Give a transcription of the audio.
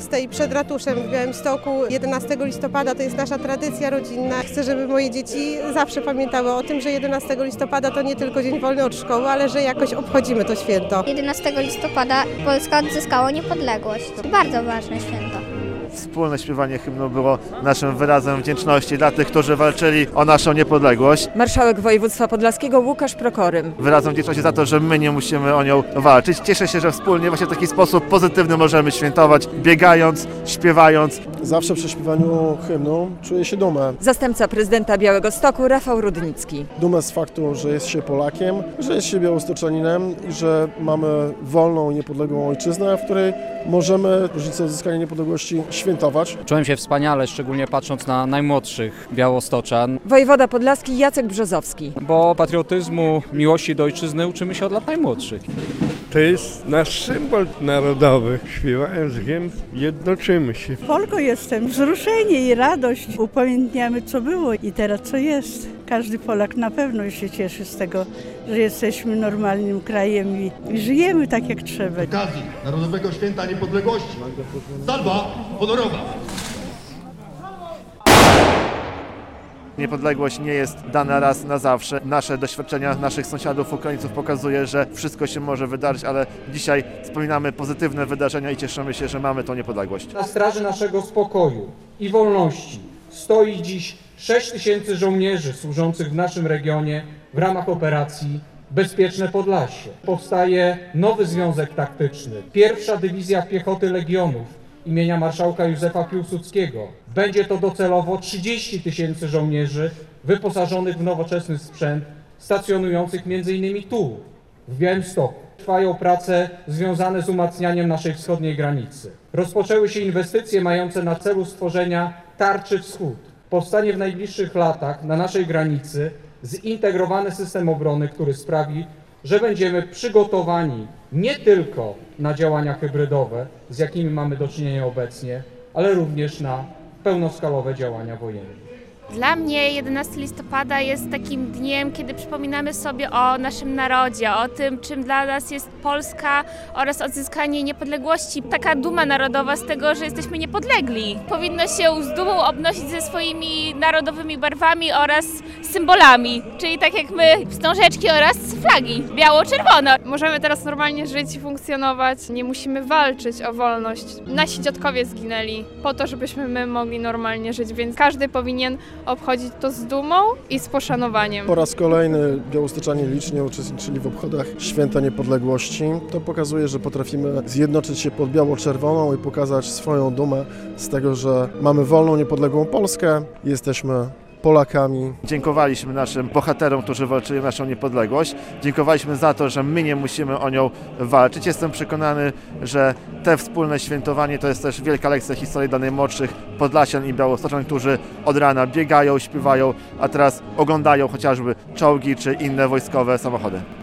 18 przed ratuszem w Białymstoku. 11 listopada to jest nasza tradycja rodzinna. Chcę, żeby moje dzieci zawsze pamiętały o tym, że 11 listopada to nie tylko dzień wolny od szkoły, ale że jakoś obchodzimy to święto. 11 listopada Polska odzyskała niepodległość. To bardzo ważne święto. Wspólne śpiewanie hymnu było naszym wyrazem wdzięczności dla tych, którzy walczyli o naszą niepodległość. Marszałek województwa podlaskiego Łukasz Prokorym. Wyrazem wdzięczności za to, że my nie musimy o nią walczyć. Cieszę się, że wspólnie właśnie w taki sposób pozytywny możemy świętować, biegając, śpiewając. Zawsze przy śpiewaniu hymnu czuję się dumę. Zastępca prezydenta Białegostoku Rafał Rudnicki. Dumę z faktu, że jest się Polakiem, że jest się białostoczaninem i że mamy wolną, niepodległą ojczyznę, w której możemy rocznicę odzyskania niepodległości świętować. Czułem się wspaniale, szczególnie patrząc na najmłodszych białostoczan. Wojewoda podlaski Jacek Brzozowski. Bo patriotyzmu, miłości do ojczyzny uczymy się od lat najmłodszych. To jest nasz symbol narodowy. Śpiewając hymn jednoczymy się. Polką jestem. Wzruszenie i radość. Upamiętniamy, co było i teraz co jest. Każdy Polak na pewno się cieszy z tego, że jesteśmy normalnym krajem i żyjemy tak, jak trzeba. Z okazji Narodowego Święta Niepodległości salwa honorowa. Niepodległość nie jest dana raz na zawsze. Nasze doświadczenia naszych sąsiadów, Ukraińców pokazuje, że wszystko się może wydarzyć, ale dzisiaj wspominamy pozytywne wydarzenia i cieszymy się, że mamy tą niepodległość. Na straży naszego spokoju i wolności stoi dziś 6000 żołnierzy służących w naszym regionie w ramach operacji Bezpieczne Podlasie. Powstaje nowy związek taktyczny. Pierwsza Dywizja Piechoty Legionów imienia marszałka Józefa Piłsudskiego. Będzie to docelowo 30 000 żołnierzy wyposażonych w nowoczesny sprzęt, stacjonujących m.in. tu, w Białymstoku. Trwają prace związane z umacnianiem naszej wschodniej granicy. Rozpoczęły się inwestycje mające na celu stworzenia tarczy wschód. Powstanie w najbliższych latach na naszej granicy zintegrowany system obrony, który sprawi, że będziemy przygotowani nie tylko na działania hybrydowe, z jakimi mamy do czynienia obecnie, ale również na pełnoskalowe działania wojenne. Dla mnie 11 listopada jest takim dniem, kiedy przypominamy sobie o naszym narodzie, o tym, czym dla nas jest Polska oraz odzyskanie niepodległości. Taka duma narodowa z tego, że jesteśmy niepodlegli. Powinno się z dumą obnosić ze swoimi narodowymi barwami oraz symbolami, czyli tak jak my wstążeczki oraz flagi biało-czerwono. Możemy teraz normalnie żyć i funkcjonować, nie musimy walczyć o wolność. Nasi dziadkowie zginęli po to, żebyśmy my mogli normalnie żyć, więc każdy powinien obchodzić to z dumą i z poszanowaniem. Po raz kolejny białostoczanie licznie uczestniczyli w obchodach Święta Niepodległości. To pokazuje, że potrafimy zjednoczyć się pod biało-czerwoną i pokazać swoją dumę z tego, że mamy wolną, niepodległą Polskę, jesteśmy Polakami. Dziękowaliśmy naszym bohaterom, którzy walczyli o naszą niepodległość. Dziękowaliśmy za to, że my nie musimy o nią walczyć. Jestem przekonany, że te wspólne świętowanie to jest też wielka lekcja historii dla najmłodszych Podlasian i Białostoczan, którzy od rana biegają, śpiewają, a teraz oglądają chociażby czołgi czy inne wojskowe samochody.